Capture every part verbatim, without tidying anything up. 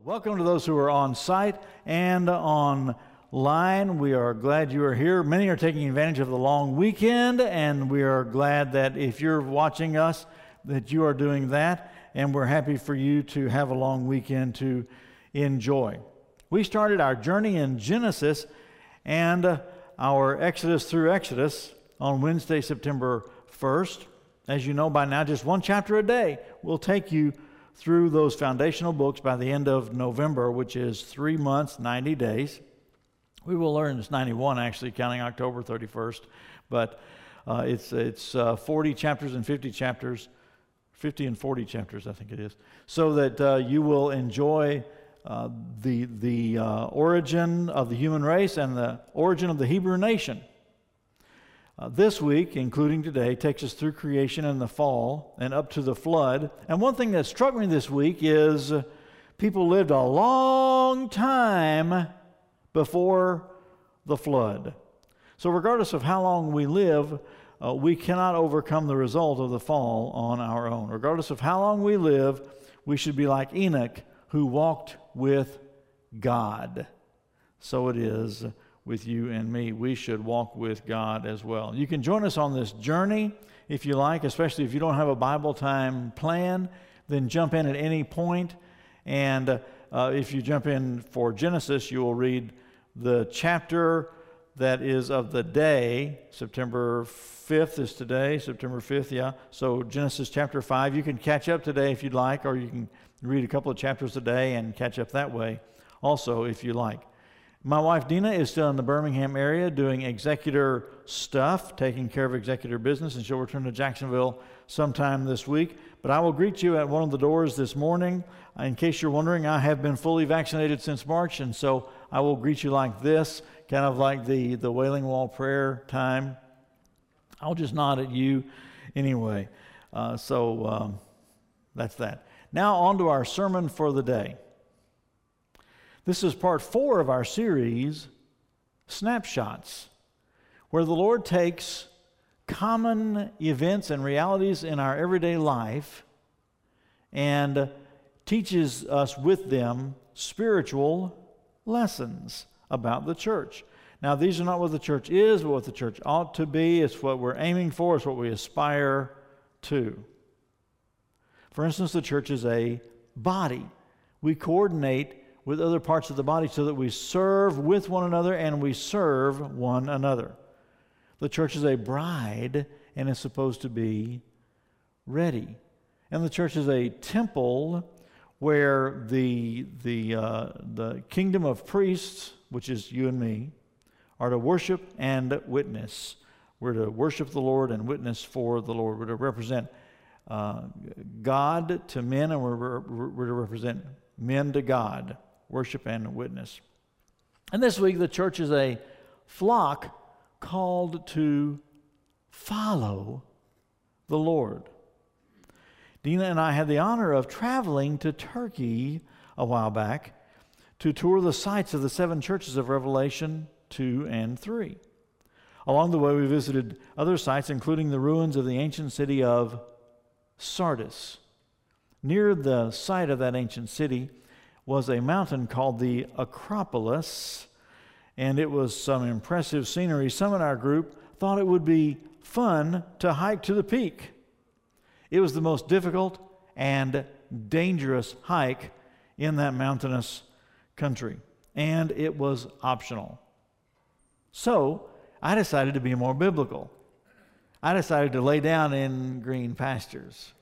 Welcome to those who are on site and online. We are glad you are here. Many are taking advantage of the long weekend, and we are glad that if you're watching us, that you are doing that, and we're happy for you to have a long weekend to enjoy. We started our journey in Genesis and uh, our Exodus through Exodus on Wednesday, September first. As you know by now, just one chapter a day will take you through those foundational books by the end of November, which is three months, ninety days. We will learn it's ninety-one, actually, counting October thirty-first. But uh, it's it's uh, forty chapters and fifty chapters, fifty and forty chapters, I think it is, so that uh, you will enjoy uh, the, the uh, origin of the human race and the origin of the Hebrew nation. Uh, this week, including today, takes us through creation and the fall and up to the flood. And one thing that struck me this week is uh, people lived a long time before the flood. So regardless of how long we live, uh, we cannot overcome the result of the fall on our own. Regardless of how long we live, we should be like Enoch, who walked with God. So it is with you and me. We should walk with God as well. You can join us on this journey if you like, especially if you don't have a Bible time plan, then jump in at any point. And uh, uh, if you jump in for Genesis, you will read the chapter that is of the day. September fifth is today, September fifth, yeah. So Genesis chapter five. You can catch up today if you'd like, or you can read a couple of chapters a day and catch up that way also if you like. My wife, Dina, is still in the Birmingham area doing executor stuff, taking care of executor business, and she'll return to Jacksonville sometime this week. But I will greet you at one of the doors this morning. In case you're wondering, I have been fully vaccinated since March, and so I will greet you like this, kind of like the, the Wailing Wall prayer time. I'll just nod at you anyway. Uh, so um, that's that. Now on to our sermon for the day. This is part four of our series, Snapshots, where the Lord takes common events and realities in our everyday life and teaches us with them spiritual lessons about the church. Now, these are not what the church is, but what the church ought to be. It's what we're aiming for. It's what we aspire to. For instance, the church is a body. We coordinate with other parts of the body so that we serve with one another and we serve one another. The church is a bride and is supposed to be ready. And the church is a temple where the, the, uh, the kingdom of priests, which is you and me, are to worship and witness. We're to worship the Lord and witness for the Lord. We're to represent uh, God to men, and we're, we're to represent men to God. Worship and witness. And this week, the church is a flock called to follow the Lord. Dina and I had the honor of traveling to Turkey a while back to tour the sites of the seven churches of Revelation two and three. Along the way, we visited other sites, including the ruins of the ancient city of Sardis. Near the site of that ancient city was a mountain called the Acropolis, and it was some impressive scenery. Some in our group thought it would be fun to hike to the peak. It was the most difficult and dangerous hike in that mountainous country, and it was optional. So I decided to be more biblical. I decided to lay down in green pastures.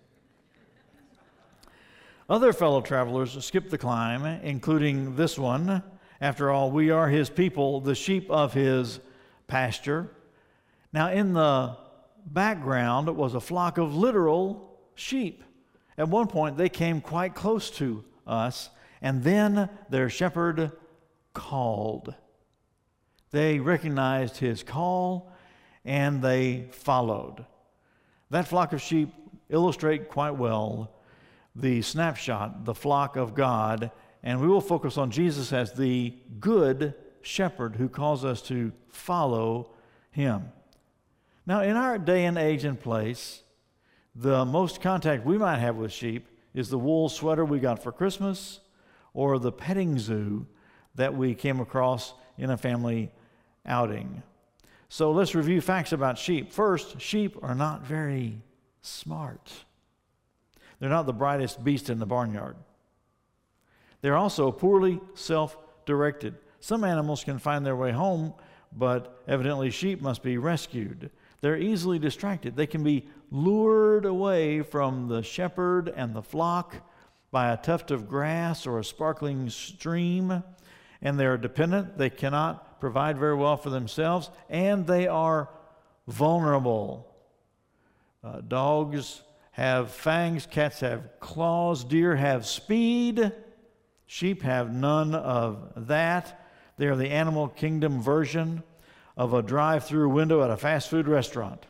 Other fellow travelers skipped the climb, including this one. After all, we are his people, the sheep of his pasture. Now, in the background was a flock of literal sheep. At one point, they came quite close to us, and then their shepherd called. They recognized his call, and they followed. That flock of sheep illustrate quite well the snapshot, the flock of God, and we will focus on Jesus as the good shepherd who calls us to follow him. Now, in our day and age and place, the most contact we might have with sheep is the wool sweater we got for Christmas, or the petting zoo that we came across in a family outing. So let's review facts about sheep. First, sheep are not very smart. They're not the brightest beast in the barnyard. They're also poorly self-directed. Some animals can find their way home, but evidently sheep must be rescued. They're easily distracted. They can be lured away from the shepherd and the flock by a tuft of grass or a sparkling stream, and they are dependent. They cannot provide very well for themselves, and they are vulnerable. Uh, dogs have fangs, cats have claws, deer have speed, sheep have none of that. They are the animal kingdom version of a drive-through window at a fast food restaurant.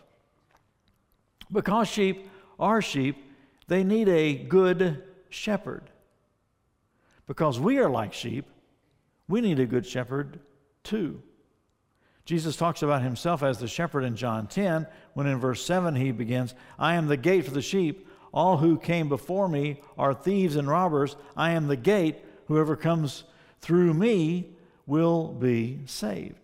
Because sheep are sheep, they need a good shepherd. Because we are like sheep, we need a good shepherd too. Jesus talks about himself as the shepherd in John ten, when in verse seven he begins, I am the gate for the sheep. All who came before me are thieves and robbers. I am the gate. Whoever comes through me will be saved.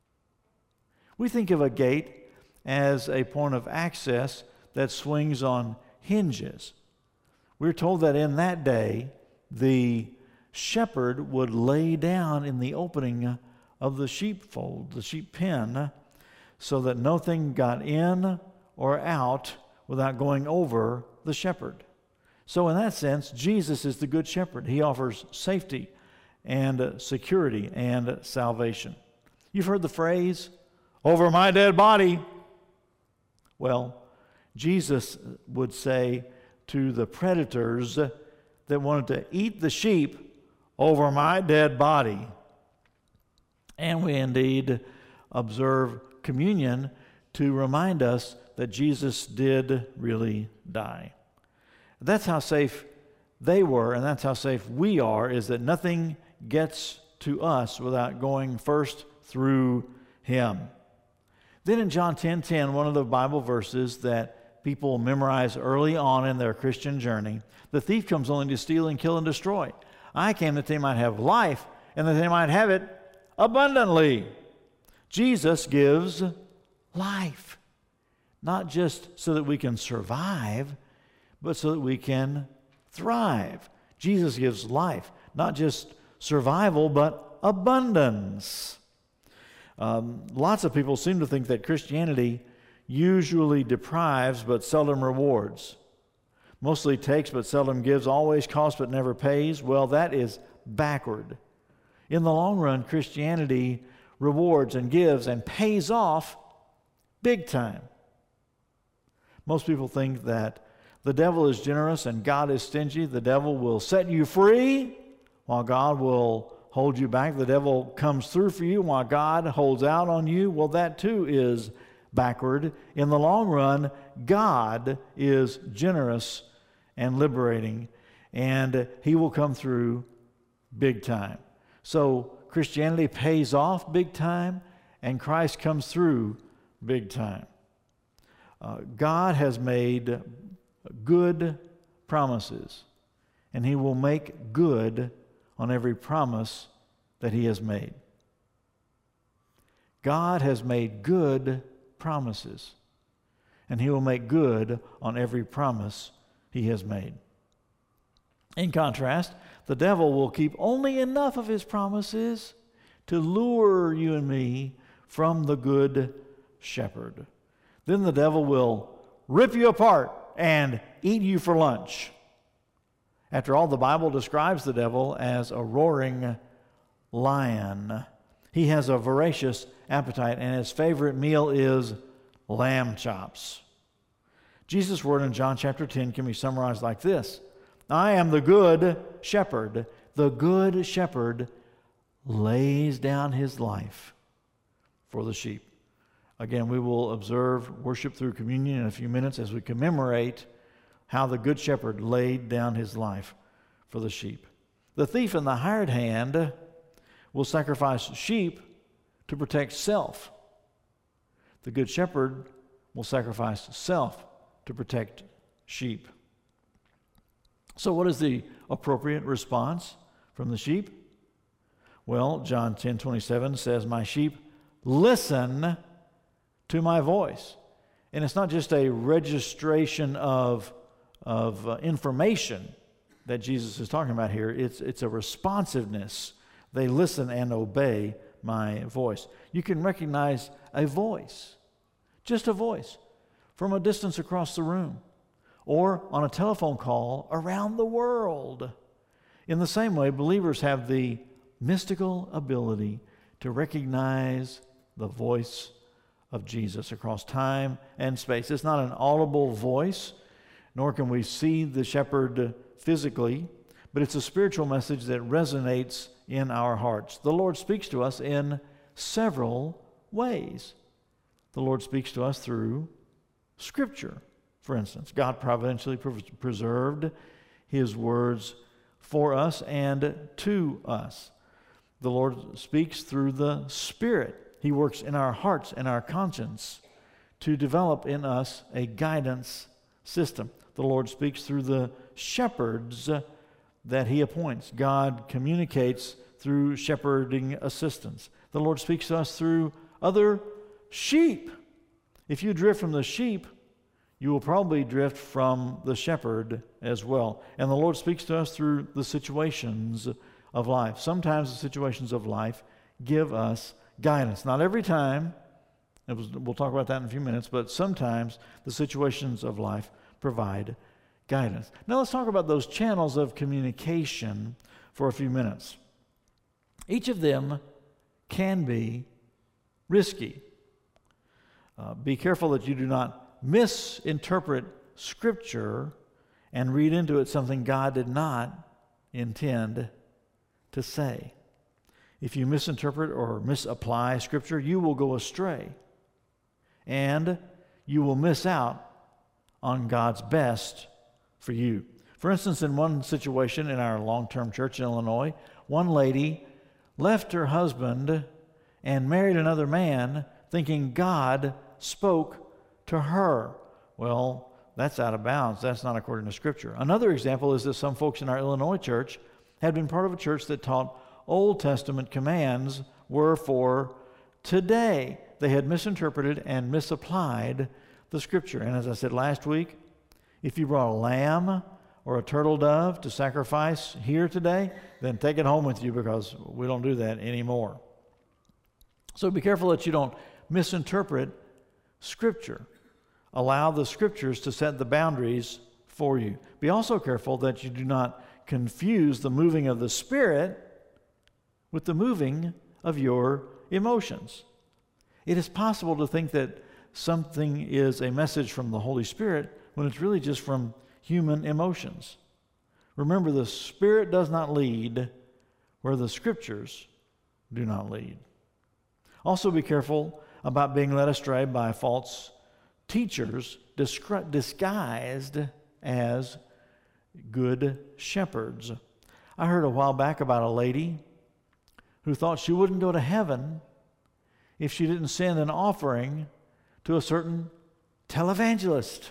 We think of a gate as a point of access that swings on hinges. We're told that in that day, the shepherd would lay down in the opening of the sheepfold, the sheep pen, so that nothing got in or out without going over the shepherd. So in that sense, Jesus is the good shepherd. He offers safety and security and salvation. You've heard the phrase, over my dead body. Well, Jesus would say to the predators that wanted to eat the sheep, over my dead body. And we indeed observe communion to remind us that Jesus did really die. That's how safe they were, and that's how safe we are, is that nothing gets to us without going first through him. Then in John ten ten, one of the Bible verses that people memorize early on in their Christian journey, the thief comes only to steal and kill and destroy. I came that they might have life, and that they might have it abundantly. Jesus gives life, not just so that we can survive, but so that we can thrive. Jesus gives life, not just survival, but abundance. Um, lots of people seem to think that Christianity usually deprives but seldom rewards. Mostly takes but seldom gives, always costs but never pays. Well, that is backward. In the long run, Christianity rewards and gives and pays off big time. Most people think that the devil is generous and God is stingy. The devil will set you free while God will hold you back. The devil comes through for you while God holds out on you. Well, that too is backward. In the long run, God is generous and liberating, and he will come through big time. So Christianity pays off big time, and Christ comes through big time. Uh, God has made good promises, and he will make good on every promise that he has made. God has made good promises, and he will make good on every promise he has made. In contrast, the devil will keep only enough of his promises to lure you and me from the good shepherd. Then the devil will rip you apart and eat you for lunch. After all, the Bible describes the devil as a roaring lion. He has a voracious appetite, and his favorite meal is lamb chops. Jesus' word in John chapter ten can be summarized like this: I am the good shepherd. The good shepherd lays down his life for the sheep. Again, we will observe worship through communion in a few minutes as we commemorate how the good shepherd laid down his life for the sheep. The thief and the hired hand will sacrifice sheep to protect self. The good shepherd will sacrifice self to protect sheep. So what is the appropriate response from the sheep? Well, John ten twenty-seven says, my sheep listen to my voice. And it's not just a registration of, of uh, information that Jesus is talking about here. It's, it's a responsiveness. They listen and obey my voice. You can recognize a voice, just a voice, from a distance across the room or on a telephone call around the world. In the same way, believers have the mystical ability to recognize the voice of Jesus across time and space. It's not an audible voice, nor can we see the shepherd physically, but it's a spiritual message that resonates in our hearts. The Lord speaks to us in several ways. The Lord speaks to us through Scripture, for instance. God providentially preserved His words for us and to us. The Lord speaks through the Spirit. He works in our hearts and our conscience to develop in us a guidance system. The Lord speaks through the shepherds that He appoints. God communicates through shepherding assistants. The Lord speaks to us through other sheep. If you drift from the sheep, you will probably drift from the shepherd as well. And the Lord speaks to us through the situations of life. Sometimes the situations of life give us guidance. Not every time, it was, we'll talk about that in a few minutes, but sometimes the situations of life provide guidance. Now let's talk about those channels of communication for a few minutes. Each of them can be risky. Uh, be careful that you do not misinterpret Scripture and read into it something God did not intend to say. If you misinterpret or misapply Scripture, you will go astray, and you will miss out on God's best for you. For instance, in one situation in our long-term church in Illinois, one lady left her husband and married another man thinking God spoke to her. Well, that's out of bounds. That's not according to Scripture. Another example is that some folks in our Illinois church had been part of a church that taught Old Testament commands were for today. They had misinterpreted and misapplied the Scripture. And as I said last week, if you brought a lamb or a turtle dove to sacrifice here today, then take it home with you, because we don't do that anymore. So be careful that you don't misinterpret Scripture. Allow the Scriptures to set the boundaries for you. Be also careful that you do not confuse the moving of the Spirit with the moving of your emotions. It is possible to think that something is a message from the Holy Spirit when it's really just from human emotions. Remember, the Spirit does not lead where the Scriptures do not lead. Also be careful about being led astray by false teachers discri- disguised as good shepherds. I heard a while back about a lady who thought she wouldn't go to heaven if she didn't send an offering to a certain televangelist.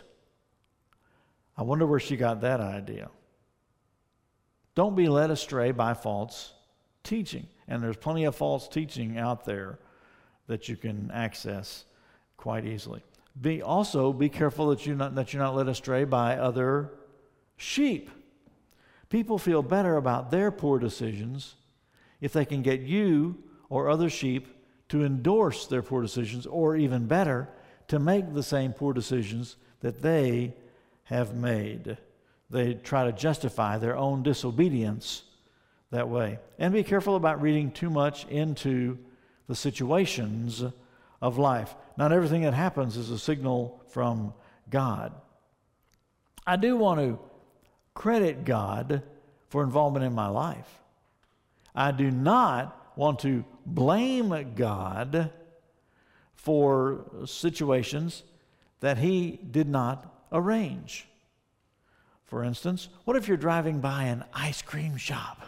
I wonder where she got that idea. Don't be led astray by false teaching. And there's plenty of false teaching out there that you can access quite easily. Be also be careful that you're not that you're not led astray by other sheep. People feel better about their poor decisions if they can get you or other sheep to endorse their poor decisions, or even better, to make the same poor decisions that they have made. They try to justify their own disobedience that way. And be careful about reading too much into the situations of life. Not everything that happens is a signal from God. I do want to credit God for involvement in my life. I do not want to blame God for situations that He did not arrange. For instance, what if you're driving by an ice cream shop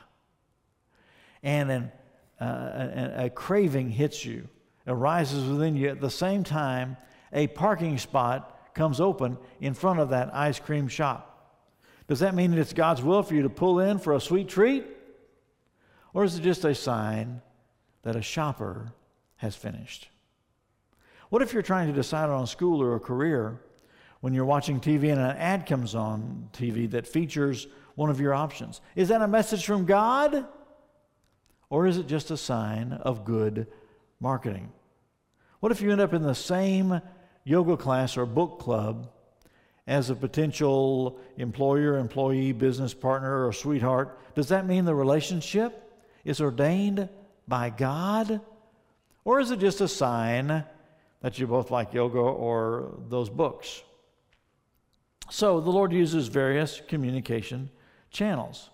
and an, uh, a, a craving hits you, arises within you at the same time a parking spot comes open in front of that ice cream shop? Does that mean that it's God's will for you to pull in for a sweet treat? Or is it just a sign that a shopper has finished? What if you're trying to decide on a school or a career when you're watching T V and an ad comes on T V that features one of your options? Is that a message from God? Or is it just a sign of good marketing? What if you end up in the same yoga class or book club as a potential employer, employee, business partner, or sweetheart? Does that mean the relationship is ordained by God? Or is it just a sign that you both like yoga or those books? So the Lord uses various communication channels.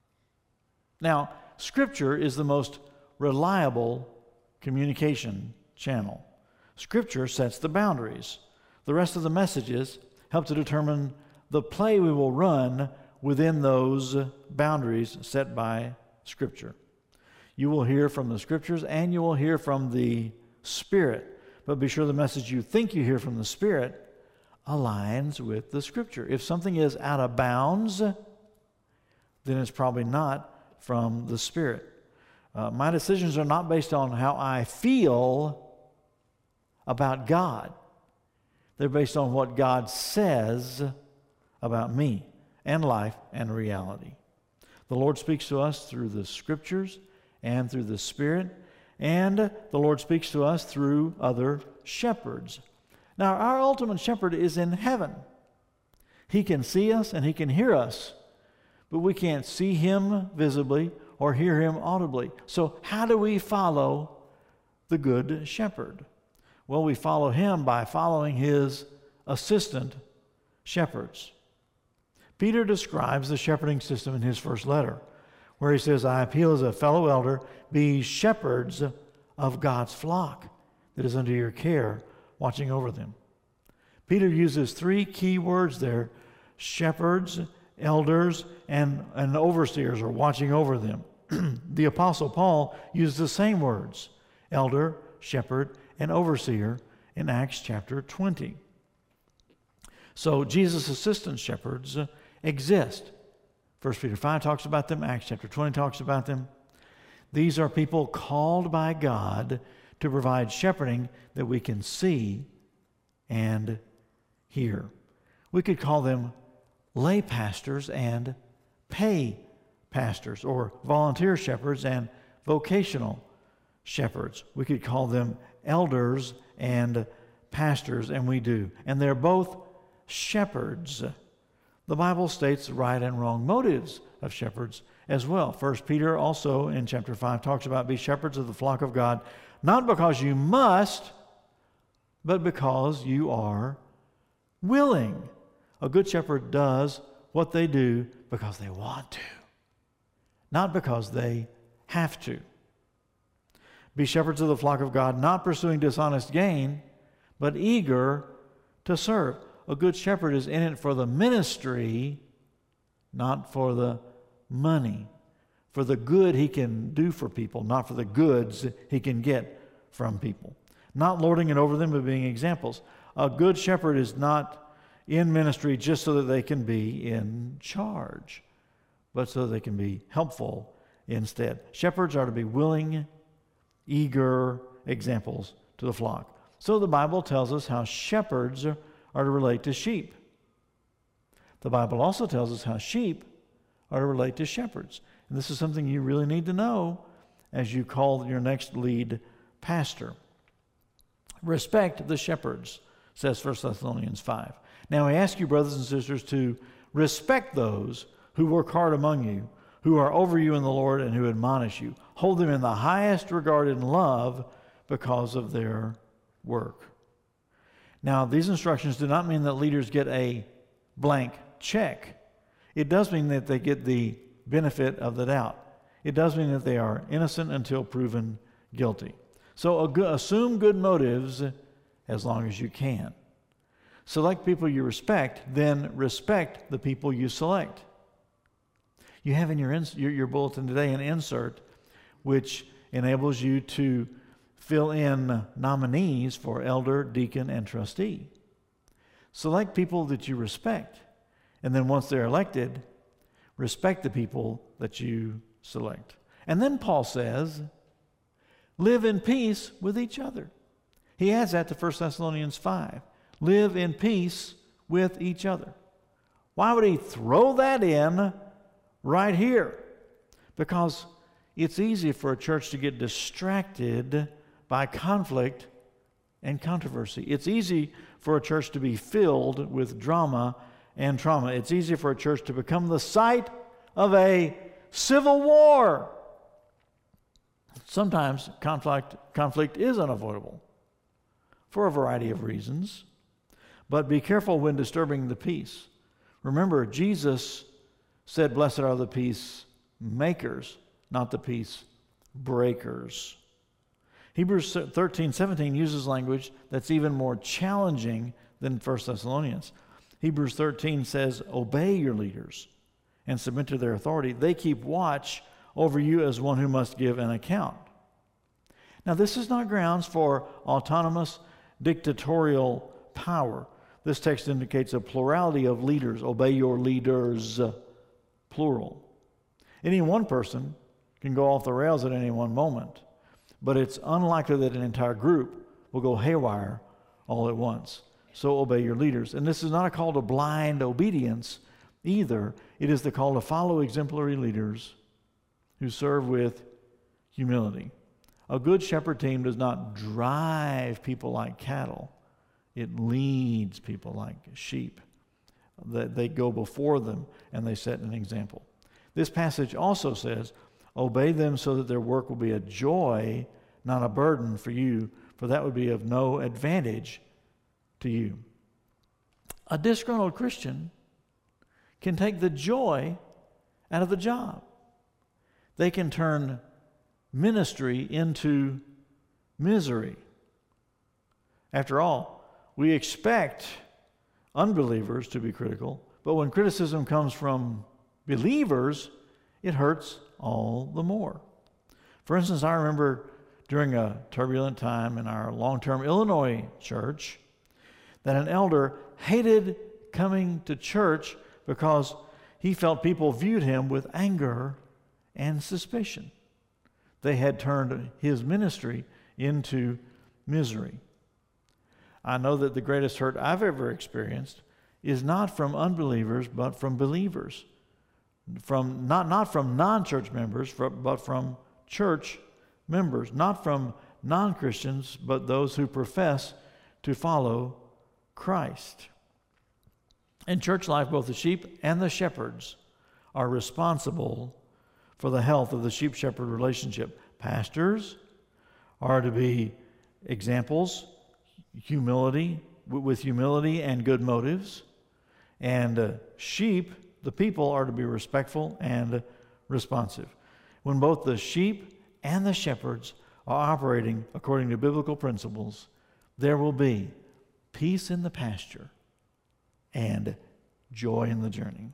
Now, Scripture is the most reliable communication channel. Scripture sets the boundaries. The rest of the messages help to determine the play we will run within those boundaries set by Scripture. You will hear from the Scriptures and you will hear from the Spirit. But be sure the message you think you hear from the Spirit aligns with the Scripture. If something is out of bounds, then it's probably not from the Spirit. Uh, my decisions are not based on how I feel about God. They're based on what God says about me and life and reality. The Lord speaks to us through the Scriptures and through the Spirit, and the Lord speaks to us through other shepherds. Now, our ultimate shepherd is in heaven. He can see us and he can hear us, but we can't see him visibly or hear him audibly. So how do we follow the good shepherd? Well, we follow him by following his assistant shepherds. Peter describes the shepherding system in his first letter, where he says, I appeal as a fellow elder, be shepherds of God's flock that is under your care, watching over them. Peter uses three key words there: shepherds, elders, and, and overseers, or watching over them. The Apostle Paul used the same words, elder, shepherd, and overseer, in Acts chapter twenty. So Jesus' assistant shepherds uh, exist. First Peter five talks about them. Acts chapter twenty talks about them. These are people called by God to provide shepherding that we can see and hear. We could call them lay pastors and pay pastors, or volunteer shepherds and vocational shepherds. We could call them elders and pastors, and we do. And they're both shepherds. The Bible states right and wrong motives of shepherds as well. First Peter also in chapter five talks about be shepherds of the flock of God, not because you must, but because you are willing. A good shepherd does what they do because they want to, not because they have to. Be shepherds of the flock of God, not pursuing dishonest gain, but eager to serve. A good shepherd is in it for the ministry, not for the money, for the good he can do for people, not for the goods he can get from people. Not lording it over them, but being examples. A good shepherd is not in ministry just so that they can be in charge, but so that they can be helpful instead. Shepherds are to be willing, eager examples to the flock. So the Bible tells us how shepherds are, are to relate to sheep. The Bible also tells us how sheep are to relate to shepherds. And this is something you really need to know as you call your next lead pastor. Respect the shepherds, says First Thessalonians five. Now I ask you, brothers and sisters, to respect those who work hard among you, who are over you in the Lord and who admonish you. Hold them in the highest regard and love because of their work. Now, these instructions do not mean that leaders get a blank check. It does mean that they get the benefit of the doubt. It does mean that they are innocent until proven guilty. So assume good motives as long as you can. Select people you respect, then respect the people you select. You have in your, ins- your, your bulletin today an insert which enables you to fill in nominees for elder, deacon, and trustee. Select people that you respect, and then once they're elected, respect the people that you select. And then Paul says, live in peace with each other. He adds that to First Thessalonians five. Live in peace with each other. Why would he throw that in right here? Because it's easy for a church to get distracted by conflict and controversy. It's easy for a church to be filled with drama and trauma. It's easy for a church to become the site of a civil war. Sometimes conflict, conflict is unavoidable for a variety of reasons. But be careful when disturbing the peace. Remember, Jesus said, blessed are the peacemakers, not the peace breakers. Hebrews thirteen seventeen uses language that's even more challenging than First Thessalonians. Hebrews thirteen says, obey your leaders and submit to their authority. They keep watch over you as one who must give an account. Now, this is not grounds for autonomous dictatorial power. This text indicates a plurality of leaders. Obey your leaders, plural. Any one person can go off the rails at any one moment, but it's unlikely that an entire group will go haywire all at once. So obey your leaders. And this is not a call to blind obedience either. It is the call to follow exemplary leaders who serve with humility. A good shepherd team does not drive people like cattle. It leads people like sheep. That they go before them and they set an example. This passage also says, obey them so that their work will be a joy, not a burden for you, for that would be of no advantage to you. A disgruntled Christian can take the joy out of the job. They can turn ministry into misery. After all, we expect unbelievers to be critical, but when criticism comes from believers, it hurts all the more. For instance, I remember during a turbulent time in our long-term Illinois church that an elder hated coming to church because he felt people viewed him with anger and suspicion. They had turned his ministry into misery. I know that the greatest hurt I've ever experienced is not from unbelievers, but from believers. From not, not from non-church members, but from church members. Not from non-Christians, but those who profess to follow Christ. In church life, both the sheep and the shepherds are responsible for the health of the sheep-shepherd relationship. Pastors are to be examples, humility, with humility and good motives. And uh, sheep, the people, are to be respectful and responsive. When both the sheep and the shepherds are operating according to biblical principles, there will be peace in the pasture and joy in the journey.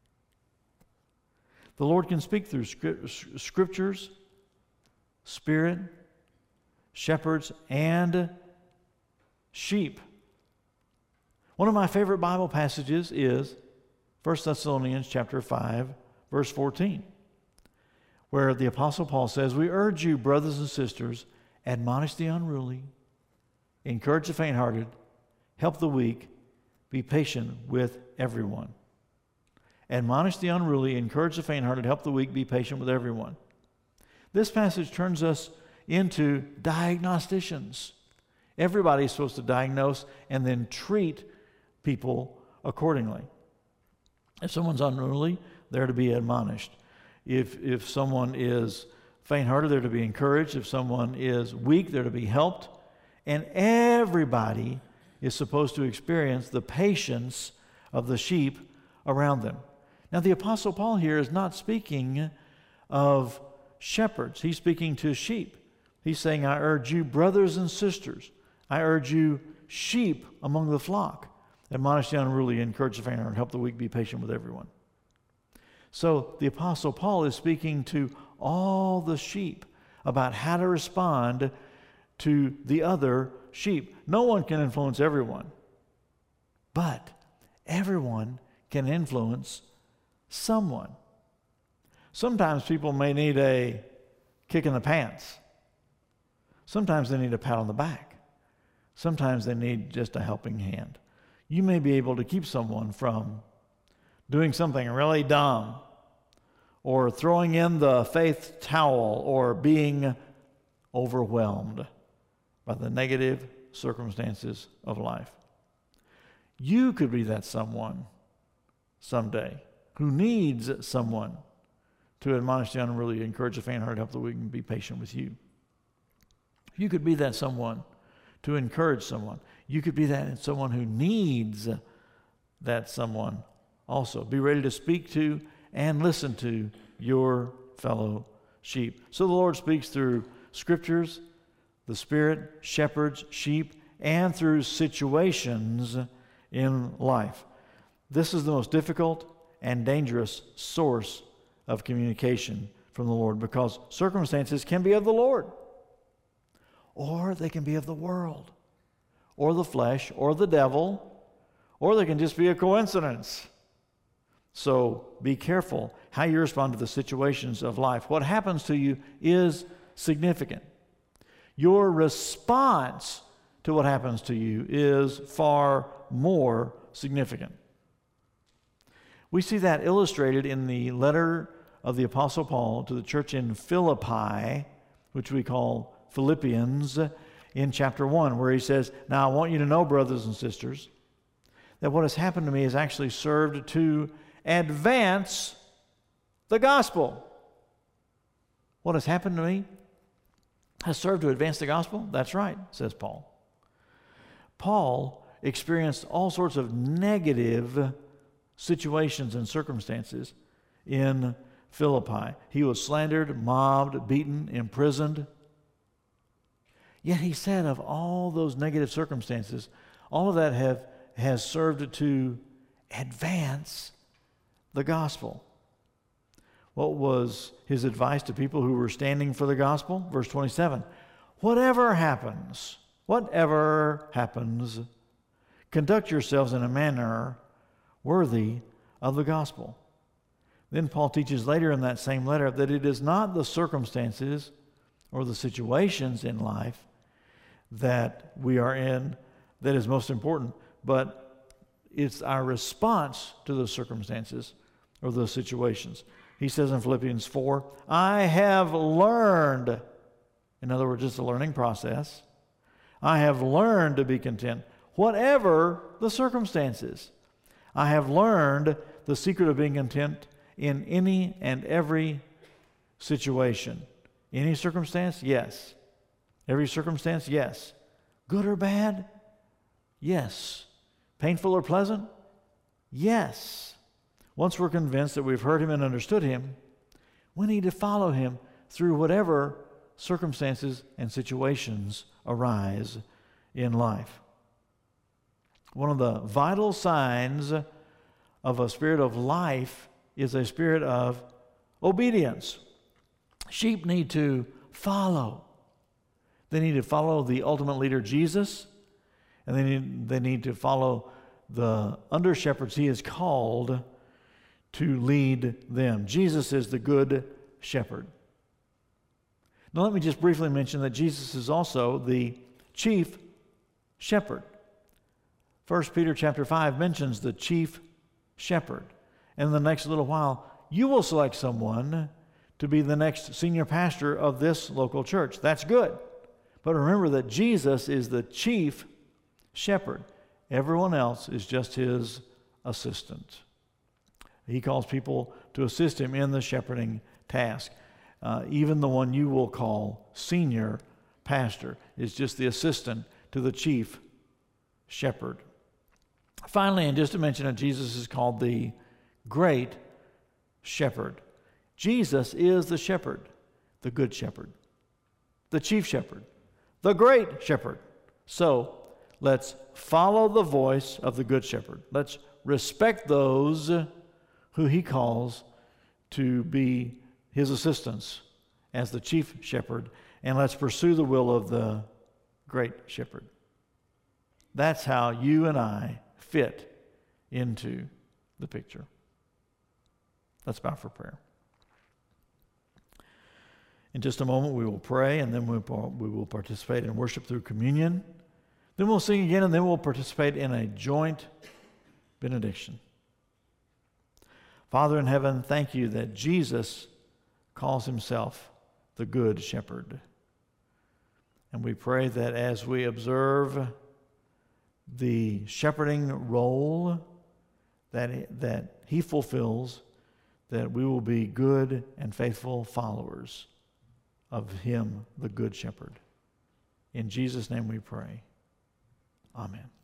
The Lord can speak through scriptures, spirit, shepherds, and sheep. One of my favorite Bible passages is First Thessalonians chapter five, verse fourteen, where the Apostle Paul says, we urge you, brothers and sisters, admonish the unruly, encourage the faint-hearted, help the weak, be patient with everyone. Admonish the unruly, encourage the faint-hearted, help the weak, be patient with everyone. This passage turns us into diagnosticians. Everybody's supposed to diagnose and then treat people accordingly. If someone's unruly, they're to be admonished. If, if someone is faint-hearted, they're to be encouraged. If someone is weak, they're to be helped. And everybody is supposed to experience the patience of the sheep around them. Now, the Apostle Paul here is not speaking of shepherds. He's speaking to sheep. He's saying, I urge you, brothers and sisters, I urge you, sheep among the flock, admonish the unruly, encourage the faint-hearted, help the weak, be patient with everyone. So the Apostle Paul is speaking to all the sheep about how to respond to the other sheep. No one can influence everyone, but everyone can influence someone. Sometimes people may need a kick in the pants. Sometimes they need a pat on the back. Sometimes they need just a helping hand. You may be able to keep someone from doing something really dumb, or throwing in the faith towel, or being overwhelmed by the negative circumstances of life. You could be that someone someday who needs someone to admonish the unruly, encourage the faint-hearted, help the weak, and be patient with you. You could be that someone to encourage someone. You could be that someone who needs that someone also. Be ready to speak to and listen to your fellow sheep. So the Lord speaks through scriptures, the Spirit shepherds sheep, and through situations in life. This is the most difficult and dangerous source of communication from the Lord, because circumstances can be of the Lord, or they can be of the world, or the flesh, or the devil, or they can just be a coincidence. So be careful how you respond to the situations of life. What happens to you is significant. Your response to what happens to you is far more significant. We see that illustrated in the letter of the Apostle Paul to the church in Philippi, which we call Philippians, in chapter one, where he says, "Now I want you to know, brothers and sisters, that what has happened to me has actually served to advance the gospel." What has happened to me has served to advance the gospel? That's right, says Paul. Paul experienced all sorts of negative situations and circumstances in Philippi. He was slandered, mobbed, beaten, imprisoned. Yet he said of all those negative circumstances, all of that have, has served to advance the gospel. What was his advice to people who were standing for the gospel? Verse twenty-seven, whatever happens, whatever happens, conduct yourselves in a manner worthy of the gospel. Then Paul teaches later in that same letter that it is not the circumstances or the situations in life that we are in that is most important, but it's our response to those circumstances or those situations. He says in Philippians four, I have learned, in other words, it's a learning process, I have learned to be content, whatever the circumstances. I have learned the secret of being content in any and every situation. Any circumstance? Yes. Every circumstance? Yes. Good or bad? Yes. Painful or pleasant? Yes. Once we're convinced that we've heard him and understood him, we need to follow him through whatever circumstances and situations arise in life. One of the vital signs of a spirit of life is a spirit of obedience. Sheep need to follow. They need to follow the ultimate leader, Jesus, and they need, they need to follow the under-shepherds he has called to lead them. Jesus is the good shepherd. Now let me just briefly mention that Jesus is also the chief shepherd. First Peter chapter five mentions the chief shepherd. And in the next little while, you will select someone to be the next senior pastor of this local church. That's good. But remember that Jesus is the chief shepherd. Everyone else is just his assistant. He calls people to assist him in the shepherding task. Uh, even the one you will call senior pastor is just the assistant to the chief shepherd. Finally, and just to mention that Jesus is called the great shepherd. Jesus is the shepherd, the good shepherd, the chief shepherd, the great shepherd. So let's follow the voice of the good shepherd. Let's respect those who he calls to be his assistants as the chief shepherd, and let's pursue the will of the great shepherd. That's how you and I fit into the picture. Let's bow for prayer. In just a moment, we will pray, and then we we will participate in worship through communion. Then we'll sing again, and then we'll participate in a joint benediction. Father in heaven, thank you that Jesus calls himself the Good Shepherd. And we pray that as we observe the shepherding role that, that he fulfills, that we will be good and faithful followers of him, the Good Shepherd. In Jesus' name we pray. Amen.